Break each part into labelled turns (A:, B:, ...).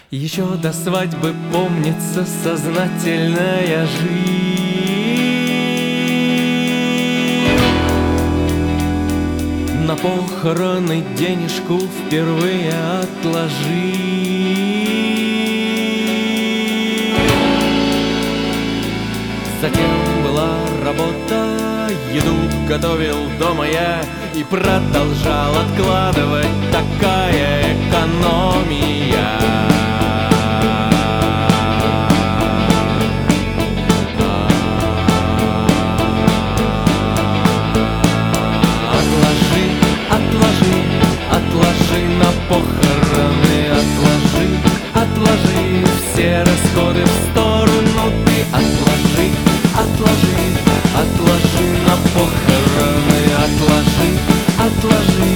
A: Еще до свадьбы помнится сознательная жизнь. На похороны денежку впервые отложи. Затем была работа, еду готовил дома я и продолжал откладывать, такая экономия. Отложи, отложи, отложи на похороны, отложи, отложи все расходы в сторону, ты отложи, отложи, отложи на похороны, отложи, отложи.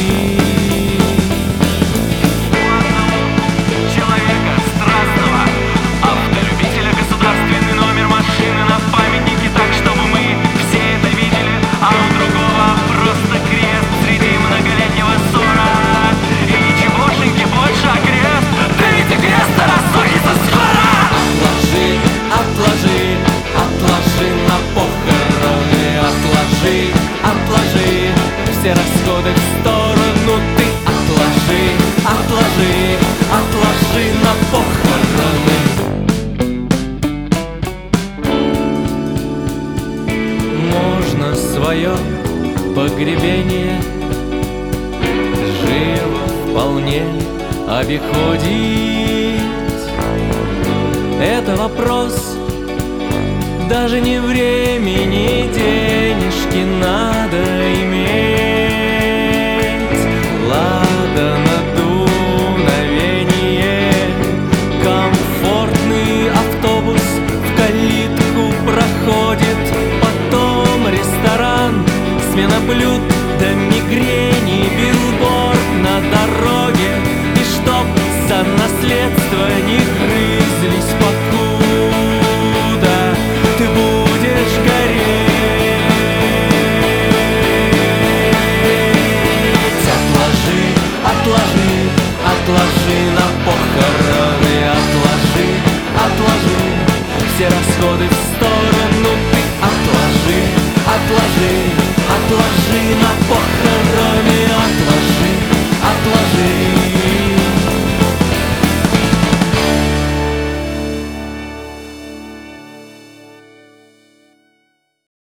B: Человека страстного, автолюбителя, государственный номер машины на памятнике, так чтобы мы все это видели, а у другого просто крест среди многолетнего ссора. И ничегошеньки больше, а крест, да ведь и крест рассудится скоро.
A: Отложи, отложи, отложи на похороны, отложи, отложи все расходы в сторону, ты отложи, отложи, отложи на похороны. Можно свое погребение живо вполне обиходить. Это вопрос даже не времени, денежки надо иметь.